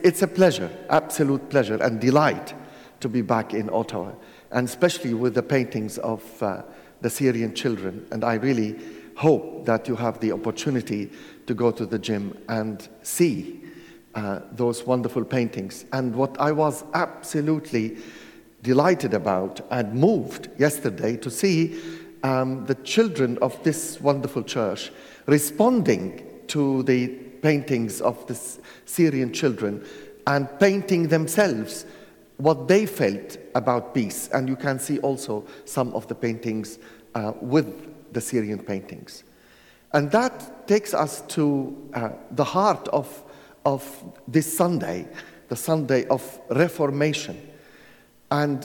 It's a pleasure, absolute pleasure and delight to be back in Ottawa, and especially with the paintings of the Syrian children. And I really hope that you have the opportunity to go to the gym and see those wonderful paintings. And what I was absolutely delighted about and moved yesterday to see the children of this wonderful church responding to the paintings of the Syrian children and painting themselves what they felt about peace. And you can see also some of the paintings with the Syrian paintings. And that takes us to the heart of this Sunday, the Sunday of Reformation. And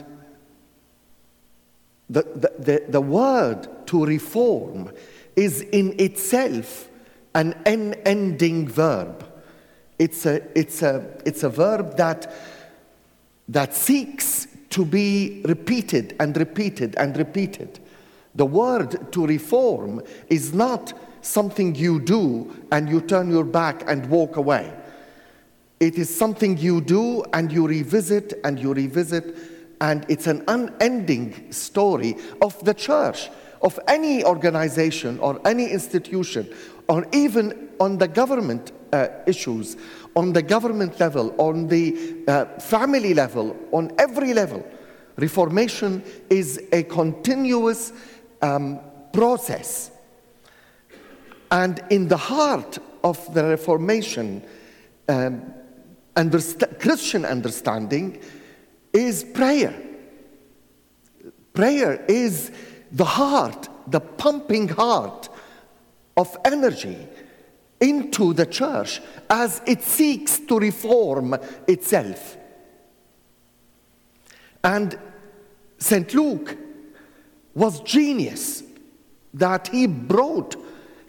the word to reform is in itself an unending verb. It's a verb that seeks to be repeated and repeated and repeated. The word to reform is not something you do and you turn your back and walk away. It is something you do and you revisit and you revisit, and it's an unending story of the church, of any organization or any institution, or even on the government issues, on the government level, on the family level, on every level. Reformation is a continuous process. And in the heart of the Reformation, Christian understanding is prayer. Prayer is the heart, the pumping heart of energy into the church as it seeks to reform itself. And St. Luke was genius that he brought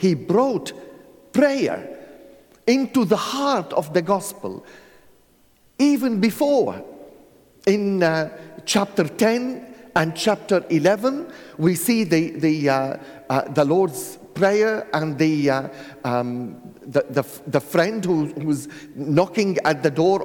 prayer into the heart of the gospel. Even before, in chapter 10 and chapter 11, we see the Lord's Prayer and the friend who's knocking at the door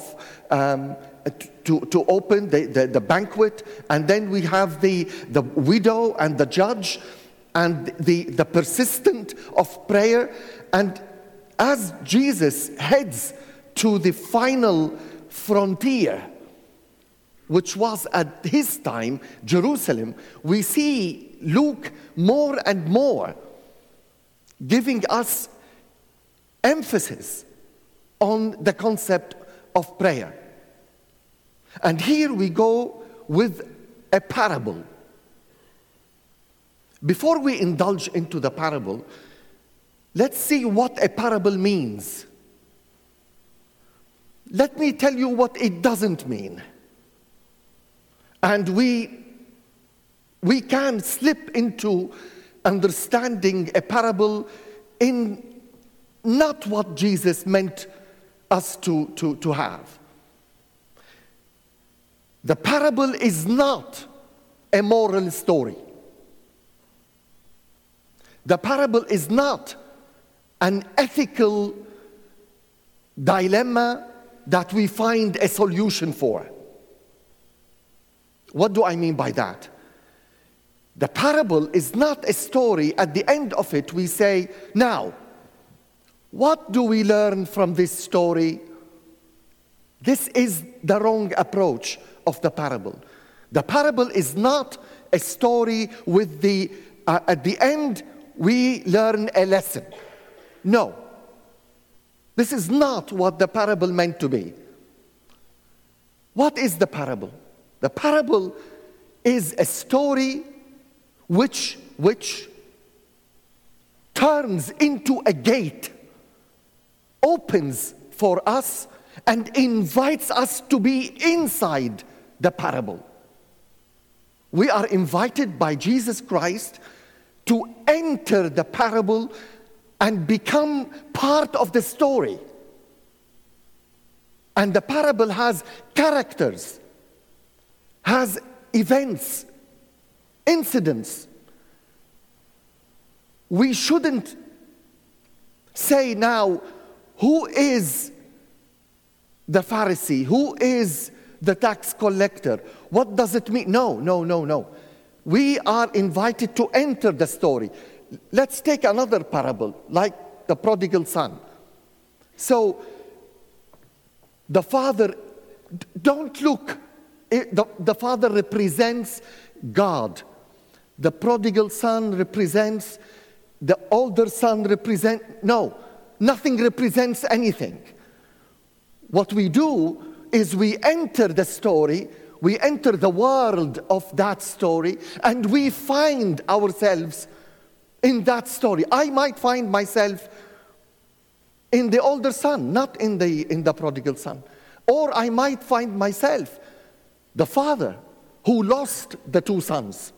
to open the banquet, and then we have the widow and the judge and the persistent of prayer. And as Jesus heads to the final frontier, which was at his time Jerusalem, we see Luke more and more giving us emphasis on the concept of prayer. And here we go with a parable. Before we indulge into the parable, let's see what a parable means. Let me tell you what it doesn't mean. And we can slip into understanding a parable in not what Jesus meant us to have. The parable is not a moral story. The parable is not an ethical dilemma that we find a solution for. What do I mean by that? The parable is not a story. At the end of it, we say, now, what do we learn from this story? This is the wrong approach of the parable. The parable is not a story with at the end, we learn a lesson. No. This is not what the parable meant to be. What is the parable? The parable is a story which turns into a gate, opens for us, and invites us to be inside the parable. We are invited by Jesus Christ to enter the parable and become part of the story. And the parable has characters, has events, incidents. We shouldn't say now, who is the Pharisee? Who is the tax collector? What does it mean? No. We are invited to enter the story. Let's take another parable, like the prodigal son. So, the father, don't look, the father represents God. The prodigal son represents, the older son no, nothing represents anything. What we do is we enter the story, we enter the world of that story, and we find ourselves in that story. I might find myself in the older son, not in the prodigal son. Or I might find myself the father who lost the two sons.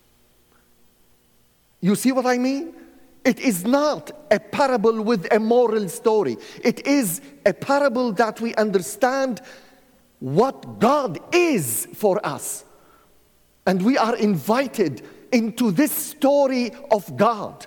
You see what I mean? It is not a parable with a moral story. It is a parable that we understand what God is for us. And we are invited into this story of God.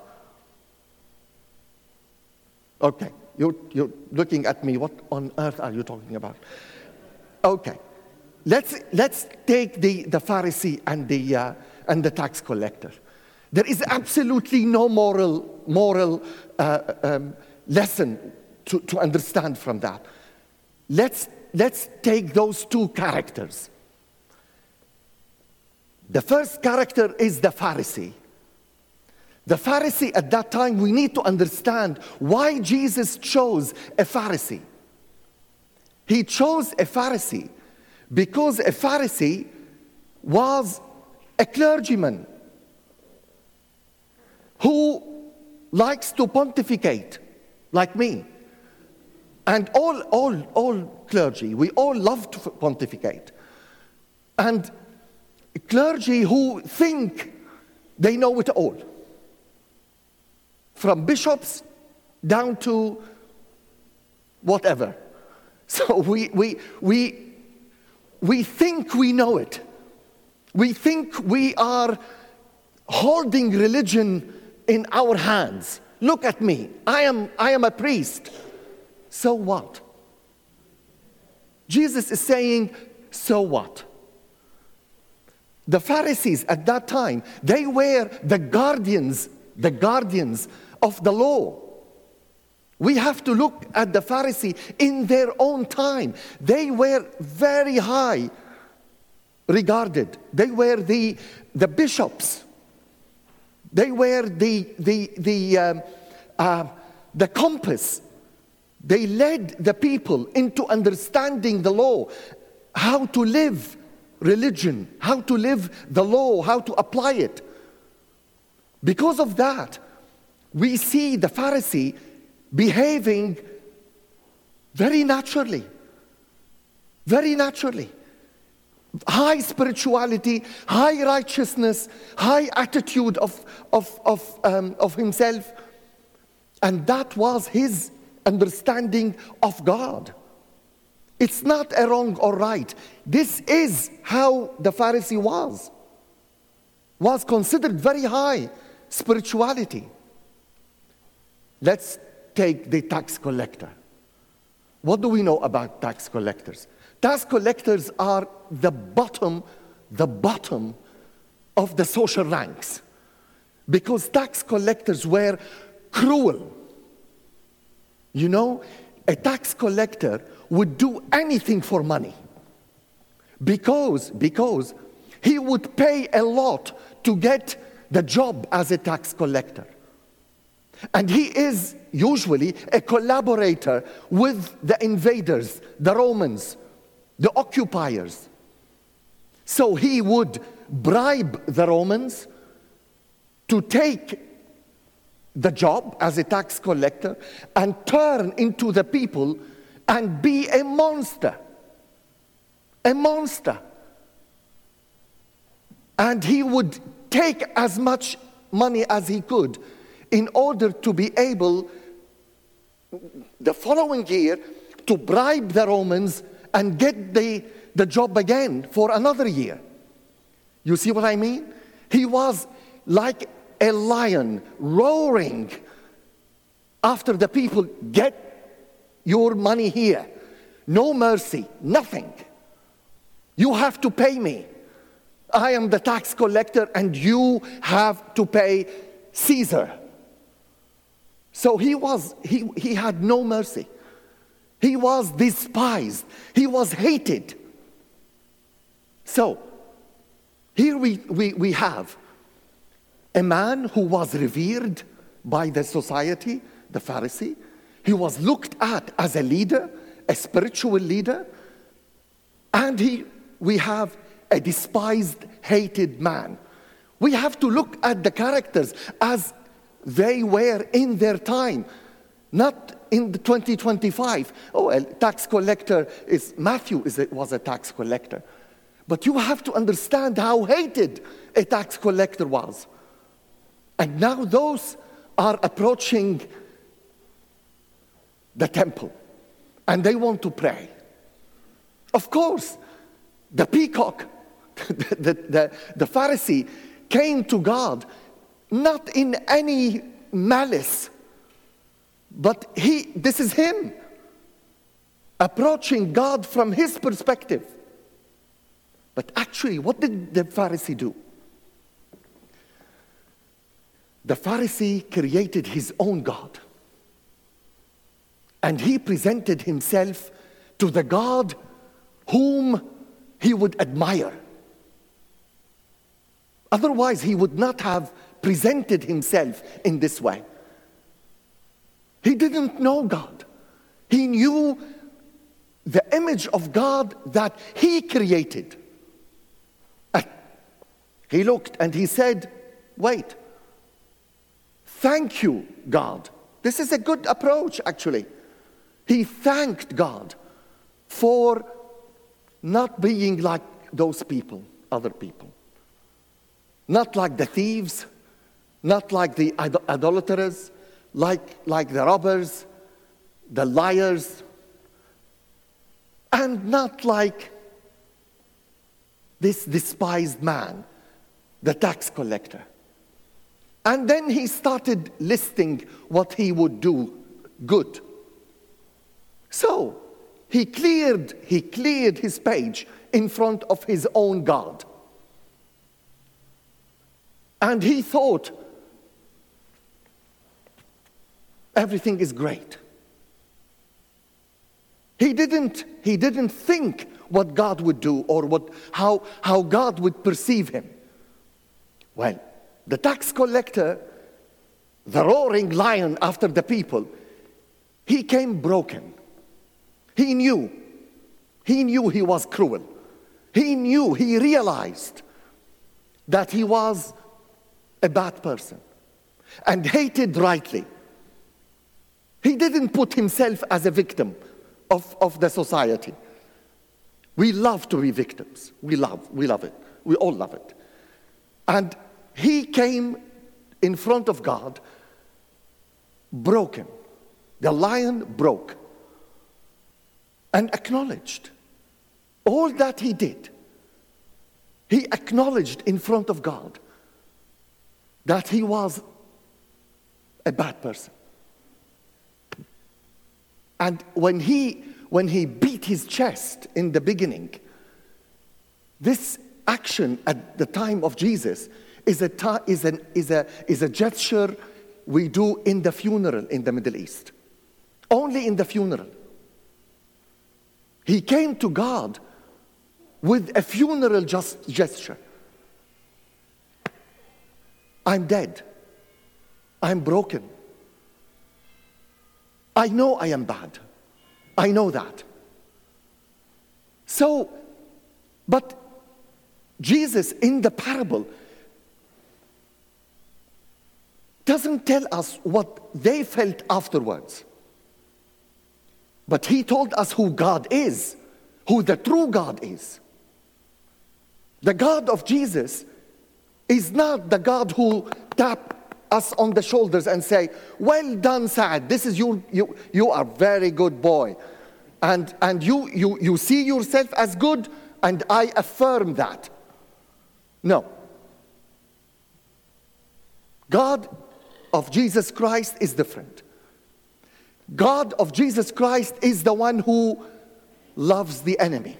Okay, you're looking at me. What on earth are you talking about? Okay, let's take the Pharisee and the tax collector. There is absolutely no moral lesson to understand from that. Let's take those two characters. The first character is the Pharisee. The Pharisee at that time, we need to understand why Jesus chose a Pharisee. He chose a Pharisee because a Pharisee was a clergyman who likes to pontificate, like me. And all clergy, we all love to pontificate. And clergy who think they know it all. From bishops down to whatever. So we think we know it. We think we are holding religion in our hands. Look at me. I am a priest. So what? Jesus is saying, so what? The Pharisees at that time, they were the guardians of the law. We have to look at the Pharisee in their own time. They were very high regarded. They were the bishops. They were the compass. They led the people into understanding the law, how to live religion, how to live the law, how to apply it. Because of that, we see the Pharisee behaving very naturally. Very naturally. High spirituality, high righteousness, high attitude of himself. And that was his understanding of God. It's not a wrong or right. This is how the Pharisee was considered very high spirituality. Let's take the tax collector. What do we know about tax collectors? Tax collectors are the bottom of the social ranks, because tax collectors were cruel. You know, a tax collector would do anything for money because he would pay a lot to get the job as a tax collector. And he is usually a collaborator with the invaders, the Romans, the occupiers. So he would bribe the Romans to take the job as a tax collector and turn into the people and be a monster. A monster. And he would take as much money as he could in order to be able, the following year, to bribe the Romans and get the job again for another year. You see what I mean? He was like a lion roaring after the people, get your money here. no mercy, nothing. You have to pay me. I am the tax collector and you have to pay Caesar. So he had no mercy. He was despised. He was hated. So here we have a man who was revered by the society, the Pharisee. He was looked at as a leader, a spiritual leader. And we have a despised, hated man. We have to look at the characters as they were in their time, not in the 2025. Oh, a tax collector Matthew was a tax collector. But you have to understand how hated a tax collector was. And now those are approaching the temple and they want to pray. Of course, the peacock, the Pharisee came to God not in any malice, but this is him approaching God from his perspective. But actually, what did the Pharisee do? The Pharisee created his own God. And he presented himself to the God whom he would admire. Otherwise, he would not have presented himself in this way. He didn't know God. He knew the image of God that he created. He looked and he said, wait, thank you, God. This is a good approach, actually. He thanked God for not being like those people, other people. Not like the thieves, not like the idolaters, like the robbers, the liars, and not like this despised man, the tax collector. And then he started listing what he would do good. So he cleared his page in front of his own God. And he thought, everything is great. He didn't think what God would do or how God would perceive him. Well, the tax collector, the roaring lion after the people, he came broken. He knew he was cruel. He realized that he was a bad person and hated rightly. He didn't put himself as a victim of the society. We love to be victims. We love it. We all love it. And he came in front of God broken. The lion broke and acknowledged all that he did. He acknowledged in front of God that he was a bad person. And when he beat his chest in the beginning, this action at the time of Jesus is a gesture we do in the funeral in the Middle East. Only in the funeral. He came to God with a funeral gesture. I'm dead. I'm broken. I know I am bad. I know that. So, but Jesus in the parable doesn't tell us what they felt afterwards. But he told us who God is, who the true God is. The God of Jesus is not the God who taps us on the shoulders and say, well done, Saad, this is you are very good boy. And you see yourself as good, and I affirm that. No. God of Jesus Christ is different. God of Jesus Christ is the one who loves the enemy,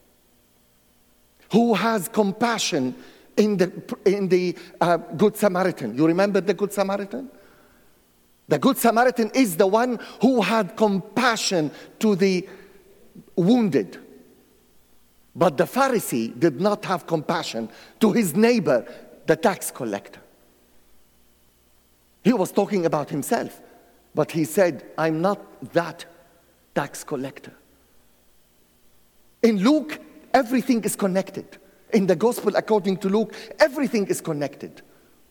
who has compassion in the Good Samaritan. You remember the Good Samaritan? The Good Samaritan is the one who had compassion to the wounded. But the Pharisee did not have compassion to his neighbor, the tax collector. He was talking about himself, but he said, I'm not that tax collector. In Luke, everything is connected. In the gospel according to Luke, everything is connected.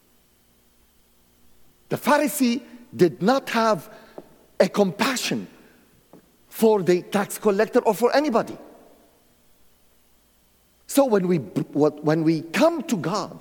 The Pharisee did not have a compassion for the tax collector or for anybody. So when we come to God,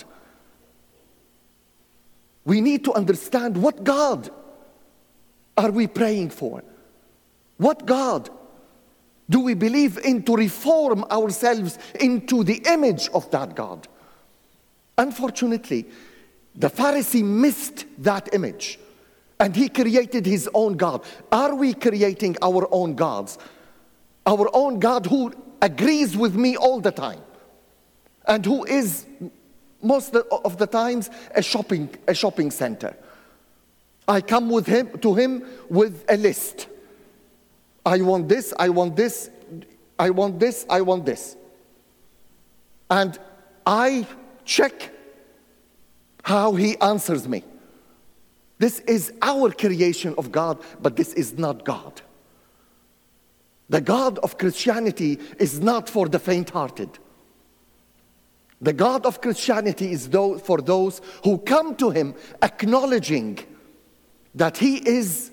we need to understand what God are we praying for? What God do we believe in to reform ourselves into the image of that God? Unfortunately, the Pharisee missed that image and he created his own God. Are we creating our own gods? Our own God who agrees with me all the time and who is most of the times a shopping center. I come to him with a list. I want this, I want this, I want this, I want this. And I check how he answers me. This is our creation of God, but this is not God. The God of Christianity is not for the faint-hearted. The God of Christianity is for those who come to him acknowledging that he is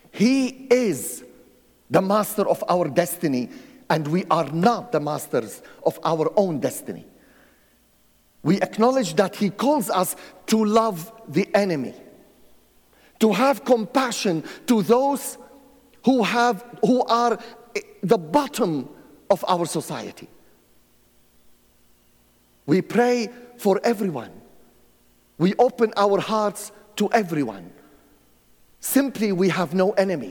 the master of our destiny, and we are not the masters of our own destiny. We acknowledge that he calls us to love the enemy, to have compassion to those who are the bottom of our society. We pray for everyone. We open our hearts to everyone. Simply, we have no enemy.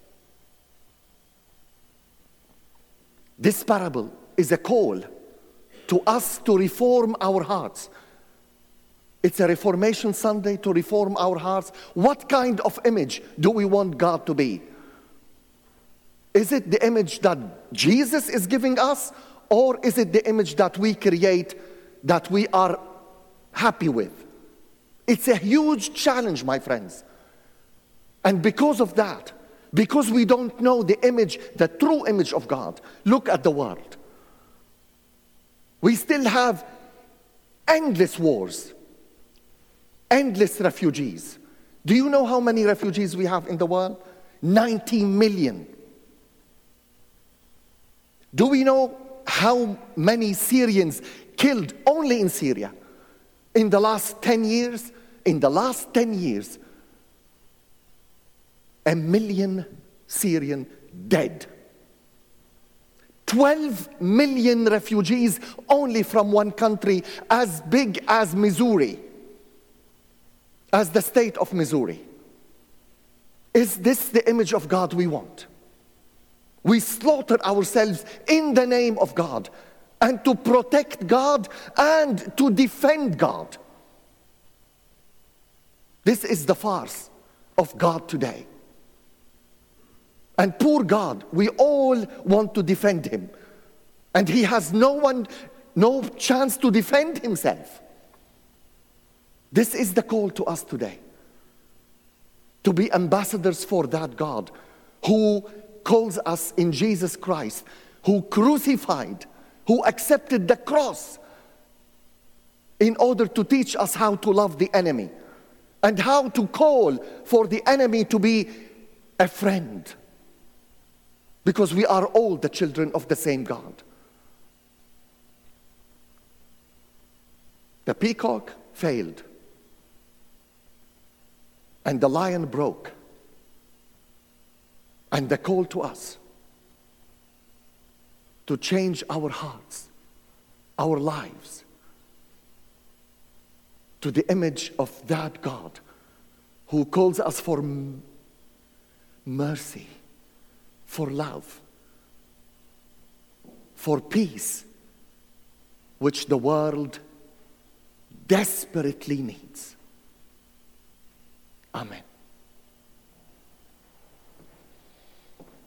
This parable is a call to us to reform our hearts. It's a Reformation Sunday to reform our hearts. What kind of image do we want God to be? Is it the image that Jesus is giving us, or is it the image that we create that we are happy with? It's a huge challenge, my friends. And because of that, because we don't know the image, the true image of God, look at the world. We still have endless wars, endless refugees. Do you know how many refugees we have in the world? 90 million. Do we know how many Syrians killed only in Syria in the last 10 years? In the last 10 years, 1 million Syrians dead. 12 million refugees only from one country as big as Missouri, as the state of Missouri. Is this the image of God we want? We slaughter ourselves in the name of God and to protect God and to defend God. This is the farce of God today. And poor God, we all want to defend him. And he has no chance to defend himself. This is the call to us today. To be ambassadors for that God who calls us in Jesus Christ, who crucified, who accepted the cross in order to teach us how to love the enemy and how to call for the enemy to be a friend. Because we are all the children of the same God. The peacock failed. And the lion broke. And the call to us to change our hearts, our lives, to the image of that God who calls us for mercy, for love, for peace, which the world desperately needs. Amen.